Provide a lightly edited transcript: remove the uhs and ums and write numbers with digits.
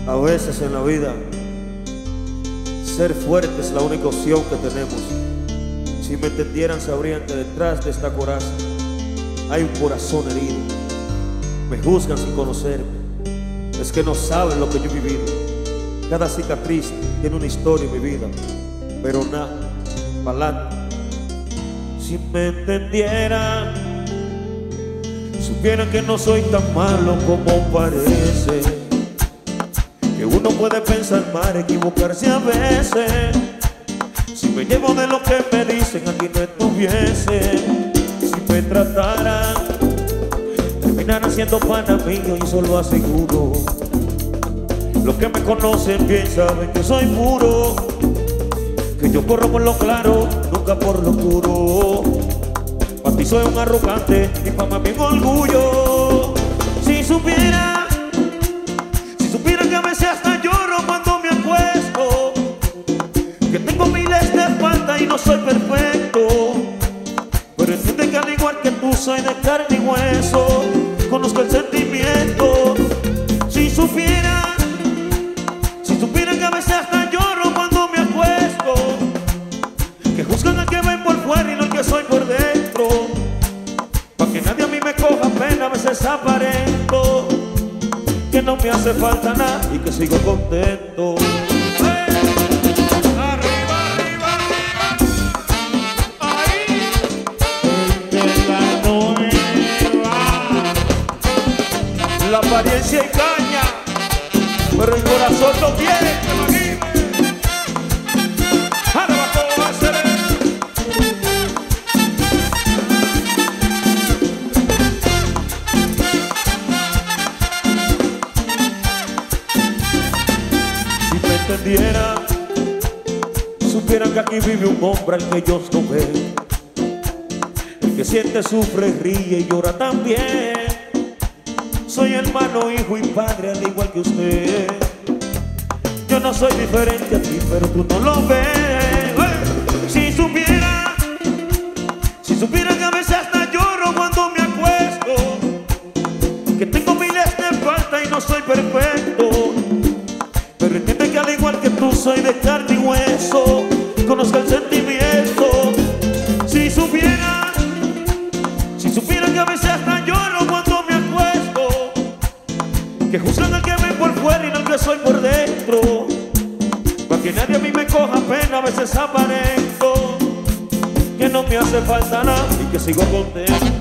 A veces en la vida, ser fuerte es la única opción que tenemos. Si me entendieran, sabrían que detrás de esta coraza hay un corazón herido. Me juzgan sin conocerme, es que no saben lo que yo he vivido. Cada cicatriz tiene una historia en mi vida, pero nada, pa'lante. Si me entendieran, supieran que no soy tan malo como parece. Que uno puede pensar mal, equivocarse a veces. Si me llevo de lo que me dicen, aquí no estuviese. Si me trataran, terminaran siendo pana mío, y solo aseguro. Los que me conocen bien saben que soy puro, que yo corro por lo claro, nunca por lo oscuro. Pa' ti soy un arrogante y pa' mí un orgullo. Si supieran que a veces hasta lloro cuando me acuesto, que tengo miles de faltas y no soy perfecto, pero entiende que al igual que tú soy de carne y hueso, conozco el sentimiento. Si supieran que a veces hasta lloro cuando me acuesto, que juzgan al que ven por fuera y no al que soy por dentro, pa' que nadie a mí me coja pena, a veces aparento que no me hace falta nada y que sigo contento. Arriba, arriba, arriba. Ahí. De la nueva, la apariencia engaña, pero el corazón no tiene. Ahora todo va a ser. Supieran que aquí vive un hombre al que ellos no ven, el que siente, sufre, ríe y llora también. Soy hermano, hijo y padre al igual que usted. Yo no soy diferente a ti, pero tú no lo ves. Si supieran que a veces hasta lloro cuando me acuesto, que tengo miles de faltas y no soy perfecto, pero entiende que al igual que tú soy de carne y hueso, conozco el sentimiento. Si supieran que a veces hasta lloro cuando me acuesto, que juzgan al que ven por fuera y no al que soy por dentro, para que nadie a mí me coja pena, a veces aparento que no me hace falta nada y que sigo contento.